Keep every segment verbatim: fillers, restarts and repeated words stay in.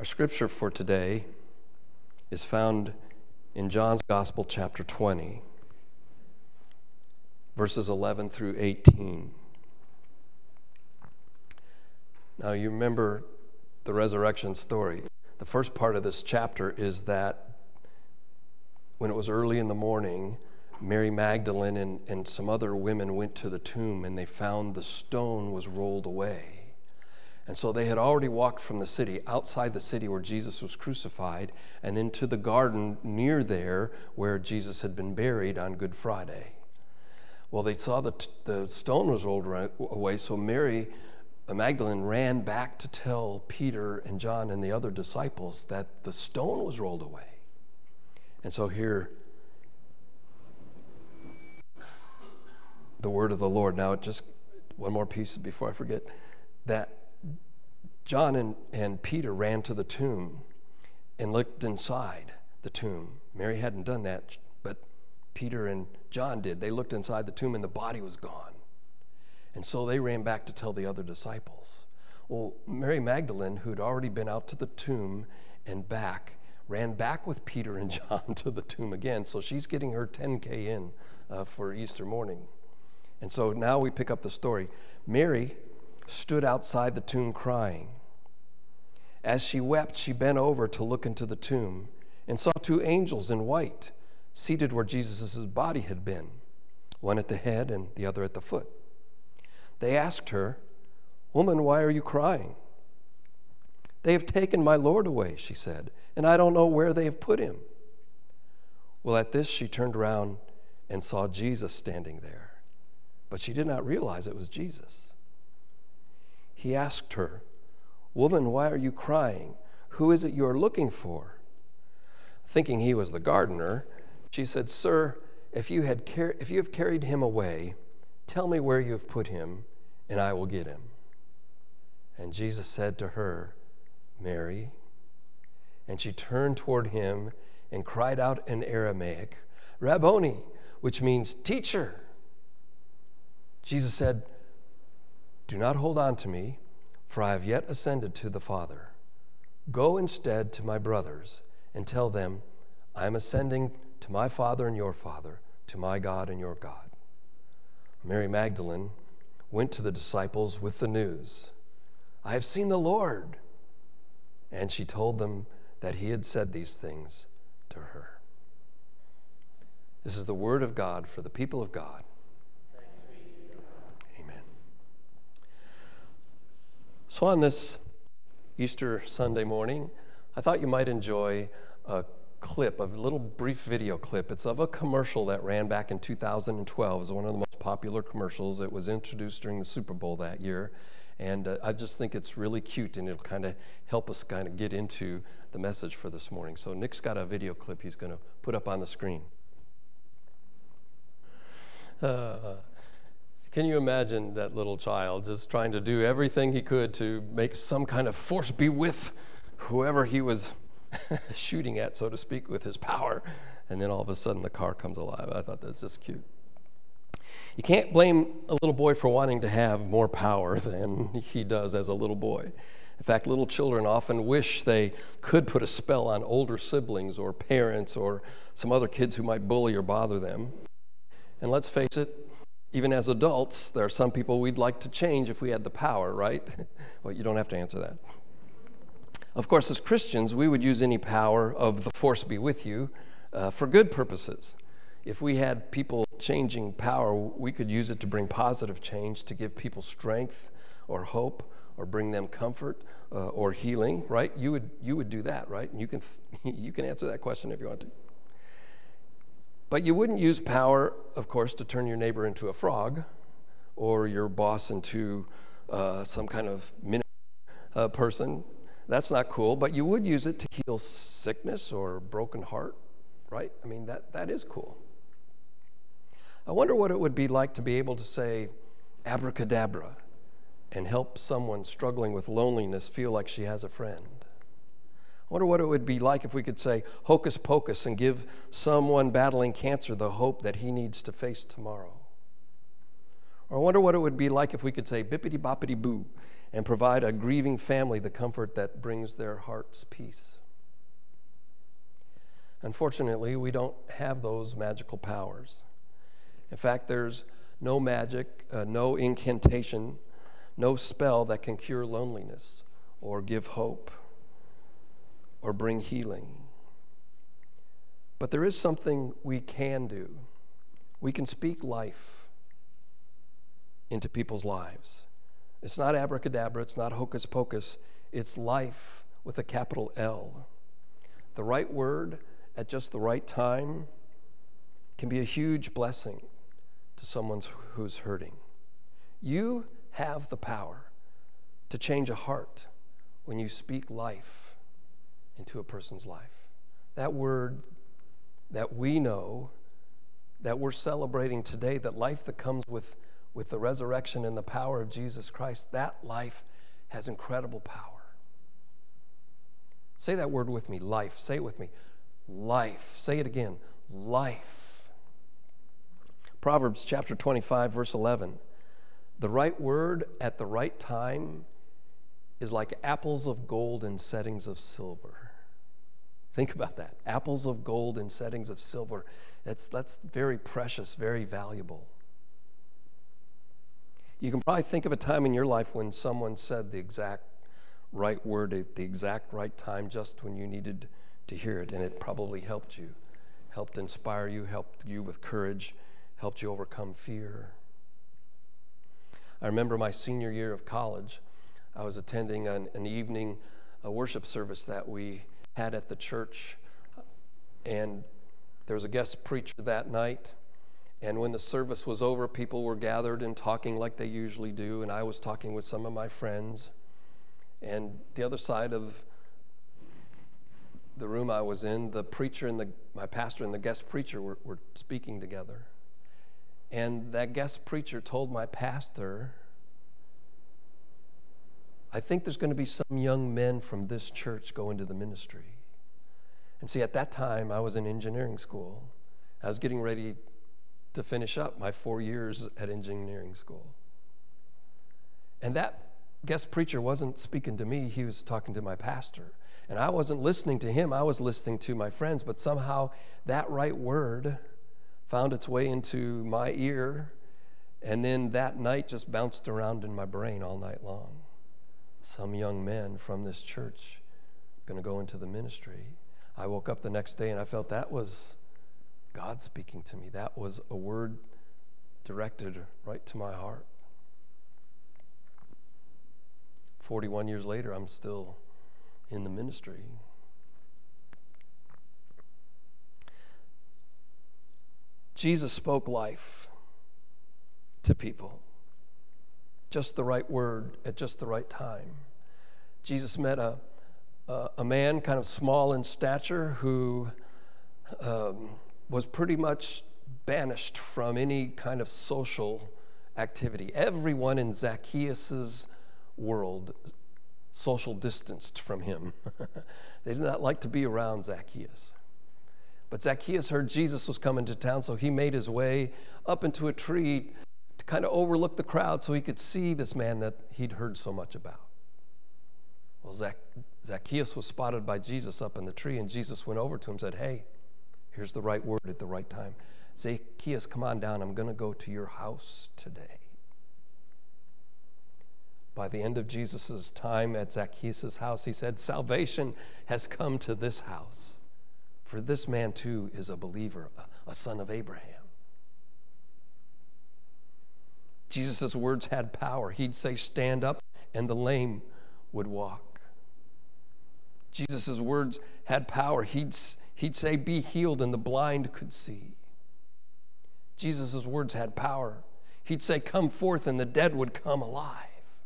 Our scripture for today is found in John's Gospel, chapter twenty, verses eleven through eighteen. Now, you remember the resurrection story. The first part of this chapter is that when it was early in the morning, Mary Magdalene and, and some other women went to the tomb, and they found the stone was rolled away. And so they had already walked from the city, outside the city where Jesus was crucified, and into the garden near there where Jesus had been buried on Good Friday. Well, they saw that the stone was rolled away, so Mary Magdalene ran back to tell Peter and John and the other disciples that the stone was rolled away. And so here, the word of the Lord. Now, just one more piece before I forget, that John and, and Peter ran to the tomb and looked inside the tomb. Mary hadn't done that, but Peter and John did. They looked inside the tomb and the body was gone. And so they ran back to tell the other disciples. Well, Mary Magdalene, who'd already been out to the tomb and back, ran back with Peter and John to the tomb again. So she's getting her ten K in uh, for Easter morning. And so now we pick up the story. Mary stood outside the tomb crying. As she wept, she bent over to look into the tomb and saw two angels in white seated where Jesus' body had been, one at the head and the other at the foot. They asked her, "Woman, why are you crying?" "They have taken my Lord away," she said, "and I don't know where they have put him." Well, at this she turned around and saw Jesus standing there, but she did not realize it was Jesus. He asked her, "Woman, why are you crying? Who is it you are looking for?" Thinking he was the gardener, she said, "Sir, if you had car- if you have carried him away, tell me where you have put him, and I will get him." And Jesus said to her, "Mary." And she turned toward him and cried out in Aramaic, "Rabboni," which means teacher. Jesus said, "Do not hold on to me, for I have yet ascended to the Father. Go instead to my brothers and tell them, I am ascending to my Father and your Father, to my God and your God." Mary Magdalene went to the disciples with the news, "I have seen the Lord." And she told them that he had said these things to her. This is the word of God for the people of God. So on this Easter Sunday morning, I thought you might enjoy a clip, a little brief video clip. It's of a commercial that ran back in two thousand twelve. It was one of the most popular commercials. It was introduced during the Super Bowl that year. And uh, I just think it's really cute, and it'll kind of help us kind of get into the message for this morning. So Nick's got a video clip he's going to put up on the screen. Uh, Can you imagine that little child just trying to do everything he could to make some kind of force be with whoever he was shooting at, so to speak, with his power, and then all of a sudden the car comes alive? I thought that's just cute. You can't blame a little boy for wanting to have more power than he does as a little boy. In fact, little children often wish they could put a spell on older siblings or parents or some other kids who might bully or bother them. And let's face it, even as adults, there are some people we'd like to change if we had the power, right? Well, you don't have to answer that. Of course, as Christians, we would use any power of the force be with you uh, for good purposes. If we had people changing power, we could use it to bring positive change, to give people strength or hope or bring them comfort uh, or healing, right? You would you would do that, right? And you can you can answer that question if you want to. But you wouldn't use power, of course, to turn your neighbor into a frog or your boss into uh, some kind of mini uh, person. That's not cool, but you would use it to heal sickness or broken heart, right? I mean, that that is cool. I wonder what it would be like to be able to say abracadabra and help someone struggling with loneliness feel like she has a friend. I wonder what it would be like if we could say hocus pocus and give someone battling cancer the hope that he needs to face tomorrow. Or I wonder what it would be like if we could say bippity boppity boo and provide a grieving family the comfort that brings their hearts peace. Unfortunately, we don't have those magical powers. In fact, there's no magic, uh, no incantation, no spell that can cure loneliness or give hope or bring healing. But there is something we can do. We can speak life into people's lives. It's not abracadabra, it's not hocus pocus, it's life with a capital L. The right word at just the right time can be a huge blessing to someone who's hurting. You have the power to change a heart when you speak life into a person's life. That word that we know, that we're celebrating today, that life that comes with, with the resurrection and the power of Jesus Christ, that life has incredible power. Say that word with me, life. Say it with me, life. Say it again, life. Proverbs chapter twenty-five, verse eleven. The right word at the right time is like apples of gold in settings of silver. Think about that. Apples of gold in settings of silver. That's, that's very precious, very valuable. You can probably think of a time in your life when someone said the exact right word at the exact right time, just when you needed to hear it, and it probably helped you, helped inspire you, helped you with courage, helped you overcome fear. I remember my senior year of college, I was attending an, an evening a worship service that we had at the church, and there was a guest preacher that night, and when the service was over, people were gathered and talking like they usually do, and I was talking with some of my friends, and the other side of the room I was in, the preacher and the my pastor and the guest preacher were, were speaking together. And that guest preacher told my pastor, I think there's going to be some young men from this church go into the ministry. And see, at that time, I was in engineering school. I was getting ready to finish up my four years at engineering school. And that guest preacher wasn't speaking to me, he was talking to my pastor. And I wasn't listening to him, I was listening to my friends, but somehow that right word found its way into my ear, and then that night just bounced around in my brain all night long. Some young men from this church going to go into the ministry. I woke up the next day and I felt that was God speaking to me. That was a word directed right to my heart. forty-one years later, I'm still in the ministry. Jesus spoke life to people. Just the right word at just the right time. Jesus met a, a, a man kind of small in stature who um, was pretty much banished from any kind of social activity. Everyone in Zacchaeus' world social distanced from him. They did not like to be around Zacchaeus. But Zacchaeus heard Jesus was coming to town, so he made his way up into a tree to kind of overlook the crowd so he could see this man that he'd heard so much about. Well, Zac- Zacchaeus was spotted by Jesus up in the tree, and Jesus went over to him and said, hey, here's the right word at the right time. Zacchaeus, come on down. I'm going to go to your house today. By the end of Jesus' time at Zacchaeus' house, he said, salvation has come to this house. For this man too is a believer, a, a son of Abraham. Jesus' words had power. He'd say, stand up, and the lame would walk. Jesus' words had power. He'd, he'd say, be healed, and the blind could see. Jesus' words had power. He'd say, come forth, and the dead would come alive.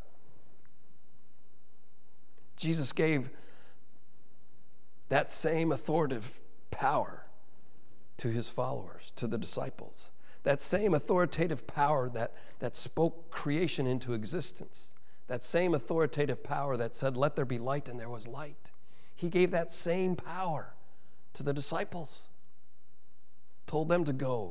Jesus gave that same authoritative power to his followers, to the disciples. That same authoritative power that, that spoke creation into existence. That same authoritative power that said, let there be light, and there was light. He gave that same power to the disciples. Told them to go,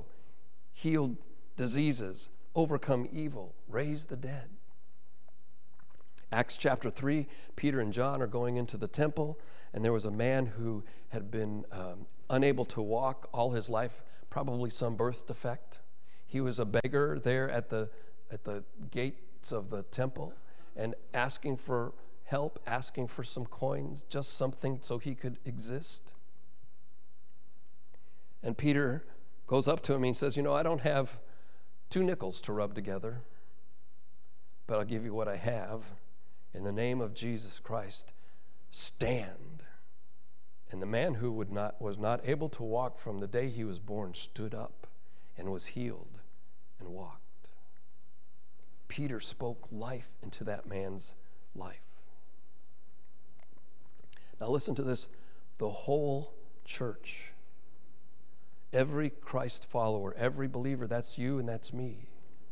heal diseases, overcome evil, raise the dead. Acts chapter three, Peter and John are going into the temple, and there was a man who had been um, unable to walk all his life, probably some birth defect. He was a beggar there at the at the gates of the temple and asking for help, asking for some coins, just something so he could exist. And Peter goes up to him and he says, you know, I don't have two nickels to rub together, but I'll give you what I have. In the name of Jesus Christ, stand. And the man who would not was not able to walk from the day he was born stood up and was healed and walked. Peter spoke life into that man's life. Now listen to this. The whole church, every Christ follower, every believer, that's you and that's me.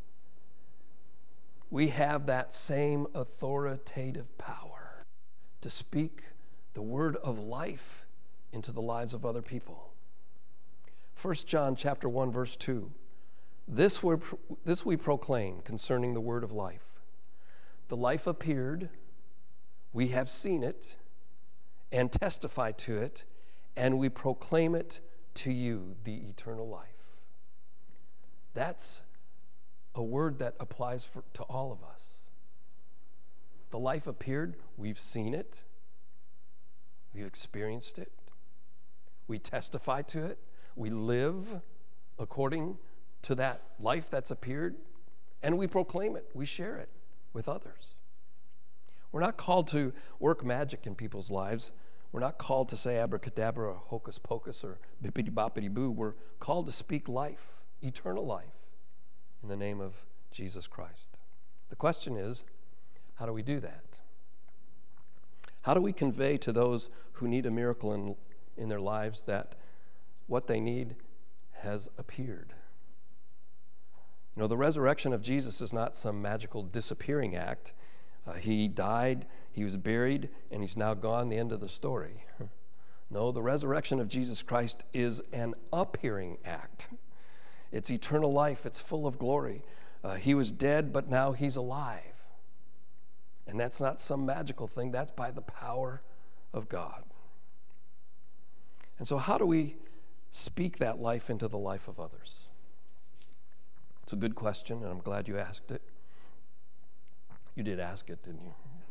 We have that same authoritative power to speak the word of life into the lives of other people. First John chapter one, verse two. This we, this we proclaim concerning the word of life. The life appeared, we have seen it, and testify to it, and we proclaim it to you, the eternal life. That's a word that applies for, to all of us. The life appeared, we've seen it, we've experienced it, we testify to it, we live according to that life that's appeared, and we proclaim it, we share it with others. We're not called to work magic in people's lives. We're not called to say abracadabra or hocus pocus or bippity boppity boo. We're called to speak life, eternal life, in the name of Jesus Christ. The question is, how do we do that? How do we convey to those who need a miracle in, in their lives that what they need has appeared? You know, the resurrection of Jesus is not some magical disappearing act. Uh, he died, he was buried, and he's now gone, the end of the story. No, the resurrection of Jesus Christ is an appearing act. It's eternal life, it's full of glory. Uh, he was dead, but now he's alive. And that's not some magical thing, that's by the power of God. And so how do we speak that life into the life of others? It's a good question, and I'm glad you asked it. You did ask it, didn't you?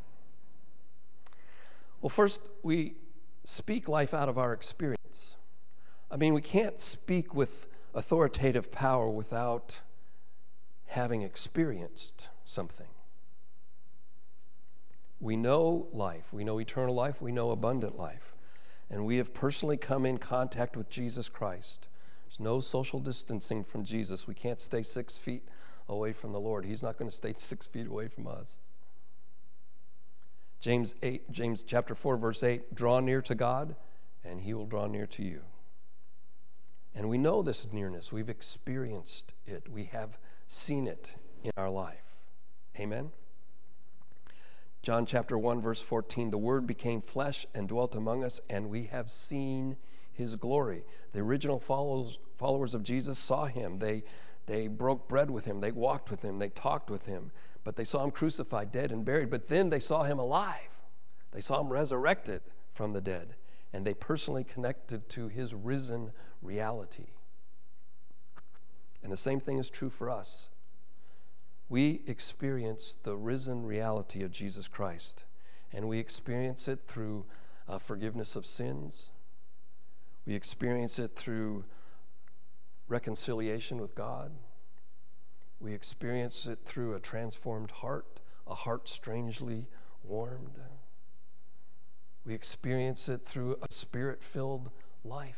Well, first, we speak life out of our experience. I mean, we can't speak with authoritative power without having experienced something. We know life. We know eternal life. We know abundant life. And we have personally come in contact with Jesus Christ. There's no social distancing from Jesus. We can't stay six feet away from the Lord. He's not going to stay six feet away from us. James eight, James chapter four, verse eight, draw near to God, and he will draw near to you. And we know this nearness. We've experienced it. We have seen it in our life. Amen? John chapter one, verse fourteen, the Word became flesh and dwelt among us, and we have seen his glory. The original followers, followers of Jesus saw him. They, they broke bread with him. They walked with him. They talked with him. But they saw him crucified, dead, and buried. But then they saw him alive. They saw him resurrected from the dead. And they personally connected to his risen reality. And the same thing is true for us. We experience the risen reality of Jesus Christ. And we experience it through uh, forgiveness of sins. We experience it through reconciliation with God. We experience it through a transformed heart, a heart strangely warmed. We experience it through a spirit-filled life.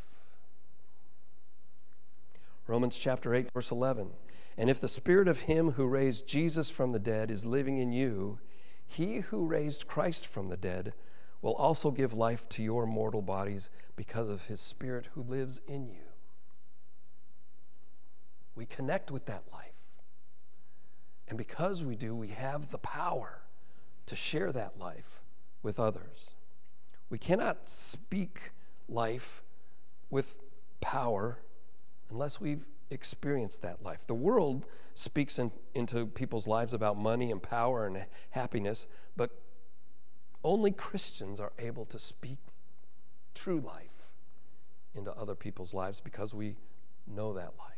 Romans chapter eight, verse eleven. And if the spirit of him who raised Jesus from the dead is living in you, he who raised Christ from the dead will also give life to your mortal bodies because of his Spirit who lives in you. We connect with that life. And because we do, we have the power to share that life with others. We cannot speak life with power unless we've experience that life. The world speaks in, into people's lives about money and power and happiness, but only Christians are able to speak true life into other people's lives because we know that life.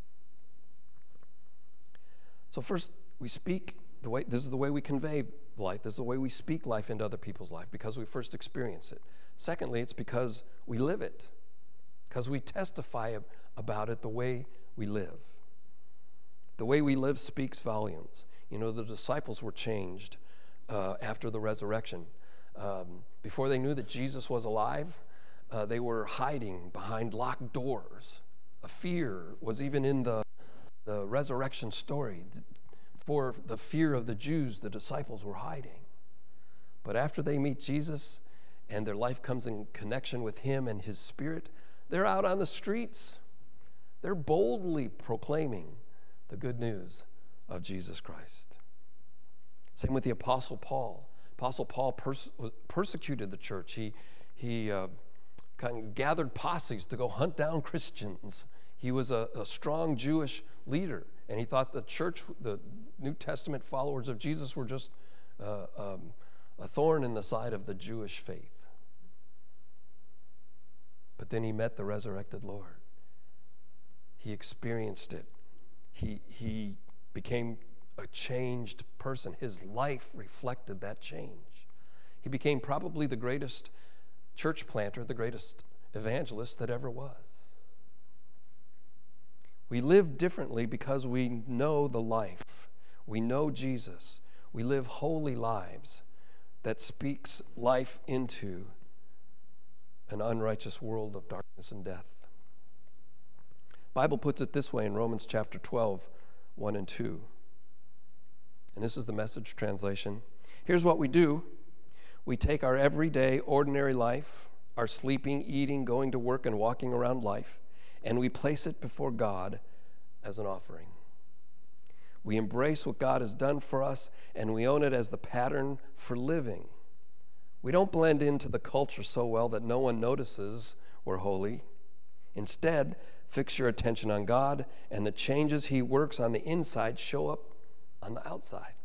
So first, we speak the way, this is the way we convey life. This is the way we speak life into other people's life, because we first experience it. Secondly, it's because we live it, because we testify about it the way we live. The way we live speaks volumes. You know, the disciples were changed uh, after the resurrection. Um, before they knew that Jesus was alive, uh, they were hiding behind locked doors. A fear was even in the, the resurrection story. For the fear of the Jews, the disciples were hiding. But after they meet Jesus and their life comes in connection with him and his Spirit, they're out on the streets. They're boldly proclaiming the good news of Jesus Christ. Same with the Apostle Paul. Apostle Paul pers- persecuted the church. He, he uh, kind of gathered posses to go hunt down Christians. He was a, a strong Jewish leader, and he thought the church, the New Testament followers of Jesus, were just uh, um, a thorn in the side of the Jewish faith. But then he met the resurrected Lord. He experienced it. He, he became a changed person. His life reflected that change. He became probably the greatest church planter, the greatest evangelist that ever was. We live differently because we know the life. We know Jesus. We live holy lives that speaks life into an unrighteous world of darkness and death. The Bible puts it this way in Romans chapter twelve, one and two. And this is the Message translation. Here's what we do. We take our everyday, ordinary life, our sleeping, eating, going to work, and walking around life, and we place it before God as an offering. We embrace what God has done for us, and we own it as the pattern for living. We don't blend into the culture so well that no one notices we're holy. Instead, fix your attention on God, and the changes he works on the inside show up on the outside.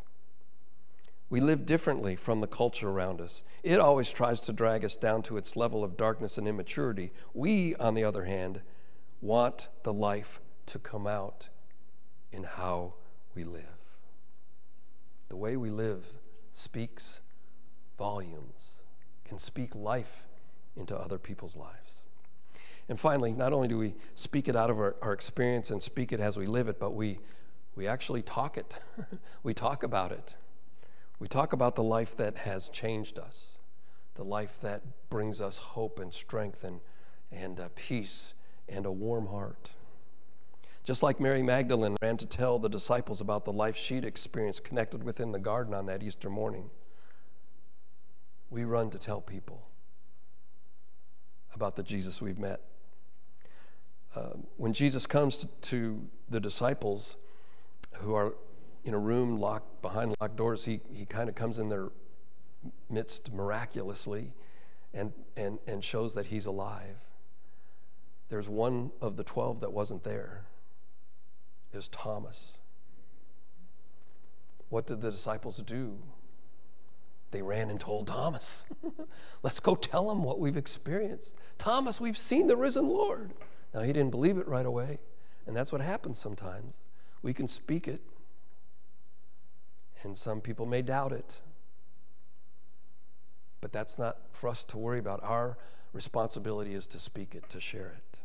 We live differently from the culture around us. It always tries to drag us down to its level of darkness and immaturity. We, on the other hand, want the life to come out in how we live. The way we live speaks volumes, can speak life into other people's lives. And finally, not only do we speak it out of our, our experience and speak it as we live it, but we, we actually talk it. We talk about it. We talk about the life that has changed us, the life that brings us hope and strength and, and uh, peace and a warm heart. Just like Mary Magdalene ran to tell the disciples about the life she'd experienced connected within the garden on that Easter morning, we run to tell people about the Jesus we've met. Uh, when Jesus comes to, to the disciples who are in a room locked behind locked doors, he, he kind of comes in their midst miraculously and, and, and shows that he's alive. There's one of the twelve that wasn't there. It was Thomas. What did the disciples do? They ran and told Thomas. Let's go tell him what we've experienced. Thomas, we've seen the risen Lord. Now, he didn't believe it right away, and that's what happens sometimes. We can speak it, and some people may doubt it. But that's not for us to worry about. Our responsibility is to speak it, to share it.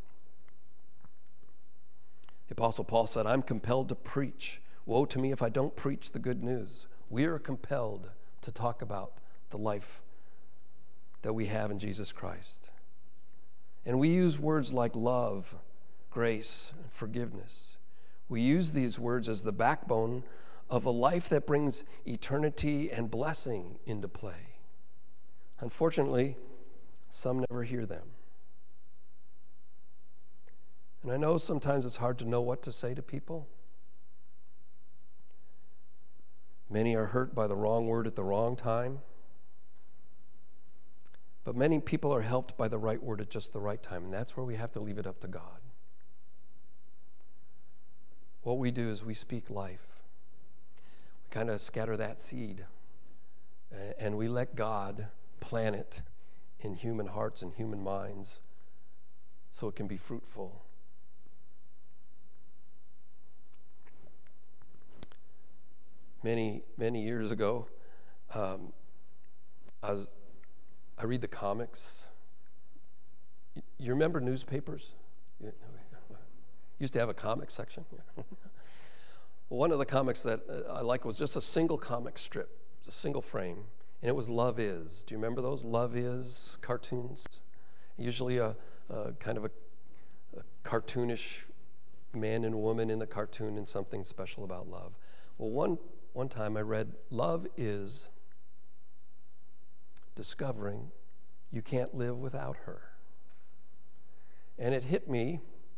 The Apostle Paul said, I'm compelled to preach. Woe to me if I don't preach the good news. We are compelled to talk about the life that we have in Jesus Christ. And we use words like love, grace, and forgiveness. We use these words as the backbone of a life that brings eternity and blessing into play. Unfortunately, some never hear them. And I know sometimes it's hard to know what to say to people. Many are hurt by the wrong word at the wrong time. But many people are helped by the right word at just the right time, and that's where we have to leave it up to God. what we do is we speak life. We kind of scatter that seed, and we let God plant it in human hearts and human minds so it can be fruitful. Many, many years ago, um, I was, I read the comics. You remember newspapers? You used to have a comic section. One of the comics that I like was just a single comic strip, a single frame, and it was Love Is. Do you remember those Love Is cartoons? Usually a, a kind of a, a cartoonish man and woman in the cartoon and something special about love. Well, one one time I read, Love is discovering you can't live without her. And it hit me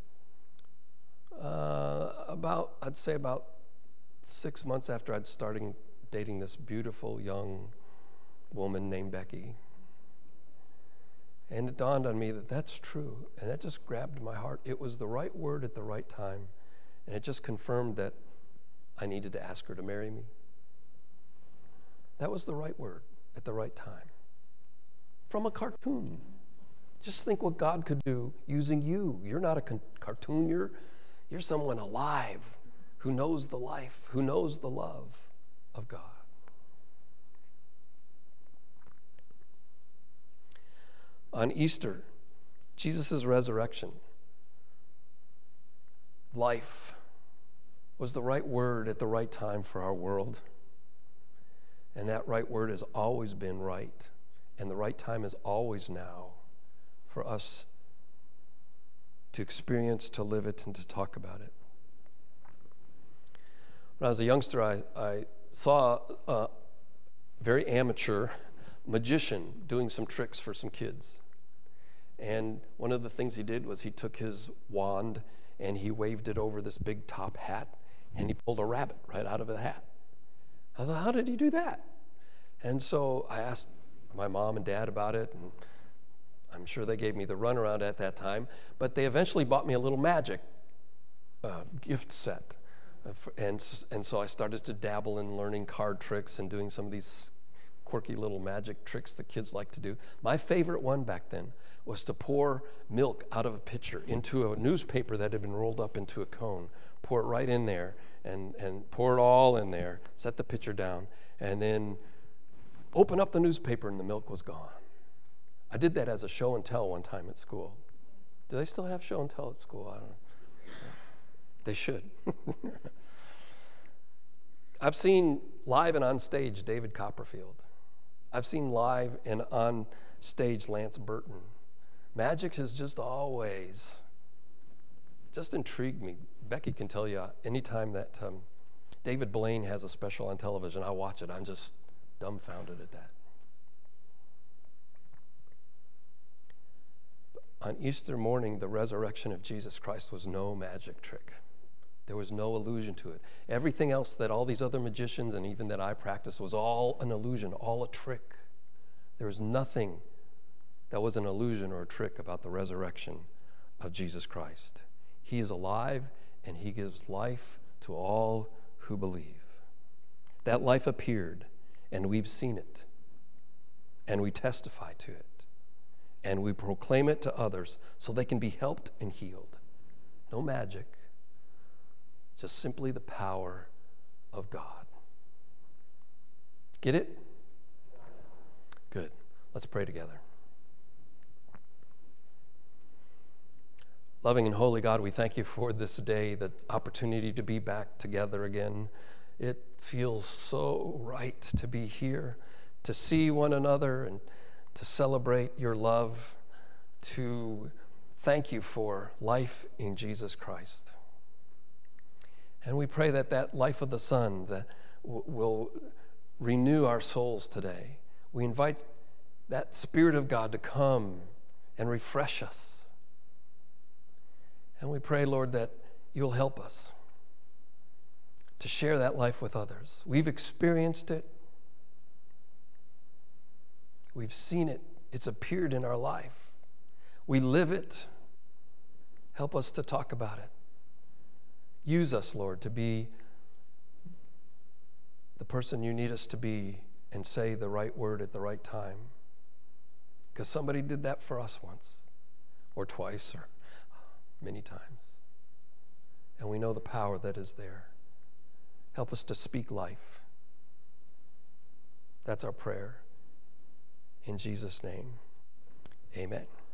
uh, about, I'd say about six months after I'd started dating this beautiful young woman named Becky. And it dawned on me that that's true. And that just grabbed my heart. It was the right word at the right time. And it just confirmed that I needed to ask her to marry me. That was the right word at the right time. From a cartoon. Just think what God could do using you. You're not a con- cartoon. You're, you're someone alive who knows the life, who knows the love of God. On Easter, Jesus' resurrection, life was the right word at the right time for our world. And that right word has always been right. And the right time is always now for us to experience, to live it, and to talk about it. When I was a youngster, I, I saw a very amateur magician doing some tricks for some kids. And one of the things he did was he took his wand and he waved it over this big top hat, and he pulled a rabbit right out of the hat. I thought, how did he do that? And so I asked my mom and dad about it, and I'm sure they gave me the runaround at that time, but they eventually bought me a little magic uh, gift set. Uh, for, and, and so I started to dabble in learning card tricks and doing some of these quirky little magic tricks that kids like to do. My favorite one back then was to pour milk out of a pitcher into a newspaper that had been rolled up into a cone, pour it right in there, and, and pour it all in there, set the pitcher down, and then open up the newspaper and the milk was gone. I did that as a show and tell one time at school. Do they still have show and tell at school? I don't know. They should. I've seen live and on stage David Copperfield. I've seen live and on stage Lance Burton. Magic has just always just intrigued me. Becky can tell you anytime that um, David Blaine has a special on television, I watch it. I'm just dumbfounded at that. On Easter morning, the resurrection of Jesus Christ was no magic trick. There was no illusion to it. Everything else that all these other magicians and even that I practiced was all an illusion, all a trick. There was nothing that was an illusion or a trick about the resurrection of Jesus Christ. He is alive, and he gives life to all who believe. That life appeared, and we've seen it, and we testify to it, and we proclaim it to others so they can be helped and healed. No magic, just simply the power of God. Get it? Good. Let's pray together. Loving and holy God, we thank you for this day, the opportunity to be back together again. It feels so right to be here, to see one another and to celebrate your love, to thank you for life in Jesus Christ. And we pray that that life of the Son that w- will renew our souls today. We invite that Spirit of God to come and refresh us. And we pray, Lord, that you'll help us to share that life with others. We've experienced it. We've seen it. It's appeared in our life. We live it. Help us to talk about it. Use us, Lord, to be the person you need us to be and say the right word at the right time. Because somebody did that for us once or twice or many times. And we know the power that is there. Help us to speak life. That's our prayer. In Jesus' name, amen.